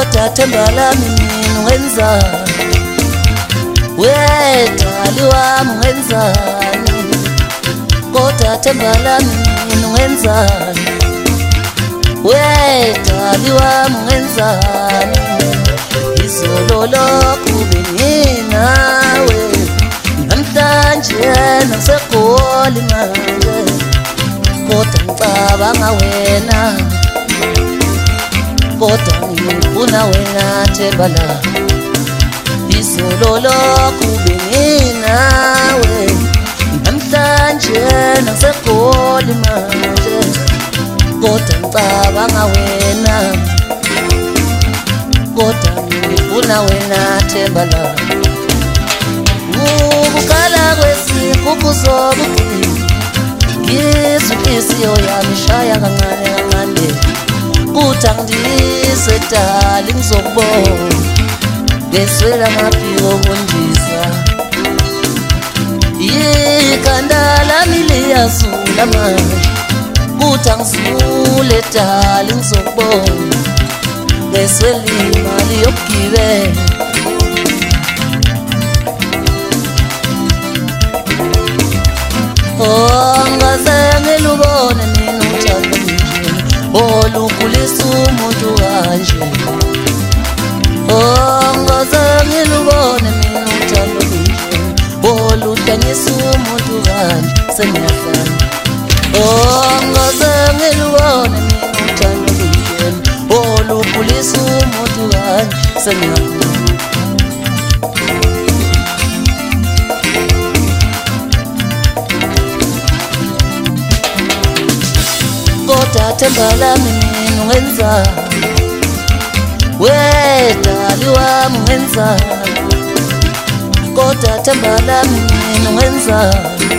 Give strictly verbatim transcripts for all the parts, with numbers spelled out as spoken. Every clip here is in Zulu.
kodwa themba lami mina wenzani wedali wami wenzani kodwa themba lami mina wenzani wedali wami wenzani izolo lokhu benginawe namhlanje naseGoli manje kodwa ngicabanga wena kodwa ngifuna wena themba lami izolo lokhu benginawe namhlanje naseGoli manje kodwa ngicabanga wena kodwa ngifuna wena themba lami ukukhala kwesikhubu sobuqili ngizwa inhliziyo yami ishaya kancane kancane kuthi angidise dali ngizokubona ngeswela ngaphi kokundisa ikhanda lami liyazula manje kuthi angizule dali ngizokubona ngeswela imali yokugibela oh ngazange lubone mina uthando nje olukhulisa umuntu kanje oh ngazange lubone mina uthando nje oludanyisa umuntu kanje seniyafana oh ngazange lubone mina uthando nje olukhulisa umuntu kanje seniyafana kodwa themba lami mina wenzani wedali wami wenzani kodwa themba lami mina wenzani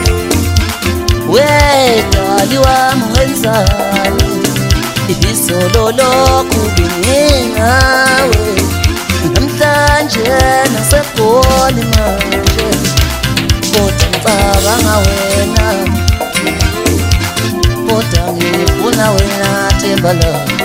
wedali wami wenzani izolo lokhu benginawe namhlanje naseGoli manje kodwa ngicabanga wena kodwa ngifuna wena themba lami